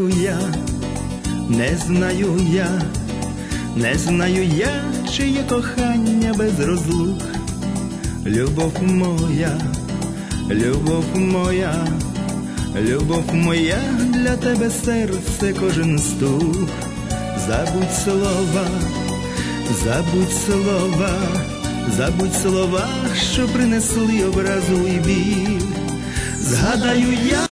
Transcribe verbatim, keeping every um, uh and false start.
знаю я, не знаю я, не знаю я, чи є кохання без розлук. Любов моя, любов моя, любов моя, для тебе серце кожен стук. Забудь слова, забудь слова, забудь слова, що принесли образу і біль. Згадаю я